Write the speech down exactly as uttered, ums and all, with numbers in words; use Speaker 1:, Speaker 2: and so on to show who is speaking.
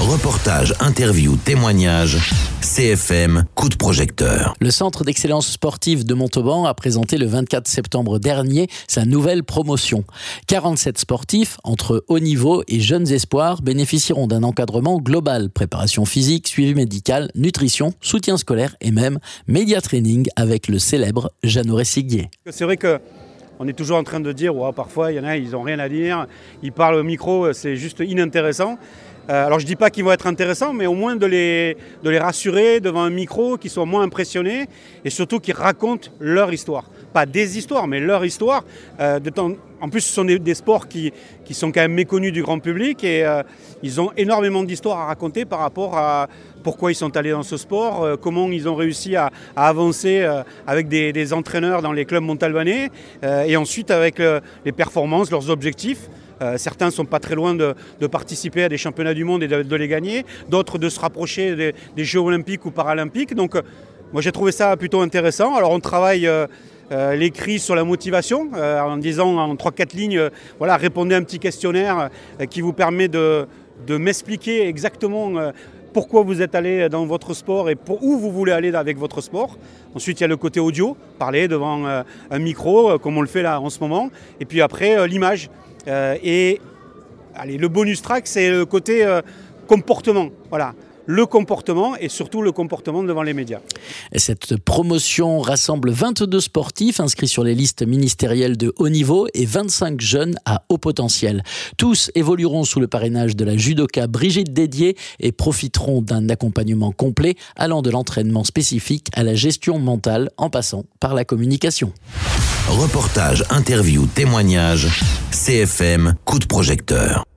Speaker 1: Reportage, interview, témoignage, C F M, coup de projecteur.
Speaker 2: Le Centre d'excellence sportive de Montauban a présenté le vingt-quatre septembre dernier sa nouvelle promotion. quarante-sept sportifs, entre haut niveau et jeunes espoirs, bénéficieront d'un encadrement global, préparation physique, suivi médical, nutrition, soutien scolaire et même média training avec le célèbre Jeannot Rességuier.
Speaker 3: C'est vrai que on est toujours en train de dire, ouais, parfois il y en a, ils n'ont rien à dire, ils parlent au micro, c'est juste inintéressant. Euh, alors je ne dis pas qu'ils vont être intéressants, mais au moins de les, de les rassurer devant un micro, qu'ils soient moins impressionnés et surtout qu'ils racontent leur histoire. Pas des histoires, mais leur histoire. Euh, de temps, en plus, ce sont des, des sports qui, qui sont quand même méconnus du grand public et euh, ils ont énormément d'histoires à raconter par rapport à pourquoi ils sont allés dans ce sport, euh, comment ils ont réussi à, à avancer euh, avec des, des entraîneurs dans les clubs montalbanais euh, et ensuite avec euh, les performances, leurs objectifs. Euh, certains ne sont pas très loin de, de participer à des championnats du monde et de, de les gagner, d'autres de se rapprocher des, des Jeux olympiques ou paralympiques. Donc euh, moi j'ai trouvé ça plutôt intéressant. Alors on travaille euh, euh, l'écrit sur la motivation euh, en disant en trois quatre lignes, euh, voilà, répondez à un petit questionnaire euh, qui vous permet de, de m'expliquer exactement euh, pourquoi vous êtes allé dans votre sport et pour où vous voulez aller avec votre sport. Ensuite, il y a le côté audio, parler devant euh, un micro, euh, comme on le fait là en ce moment. Et puis après, euh, l'image. Euh, et allez, le bonus track, c'est le côté euh, comportement. Voilà. Le comportement et surtout le comportement devant les médias.
Speaker 2: Cette promotion rassemble vingt-deux sportifs inscrits sur les listes ministérielles de haut niveau et vingt-cinq jeunes à haut potentiel. Tous évolueront sous le parrainage de la judoka Brigitte Dédier et profiteront d'un accompagnement complet allant de l'entraînement spécifique à la gestion mentale en passant par la communication.
Speaker 1: Reportage, interview, témoignage, C F M, coup de projecteur.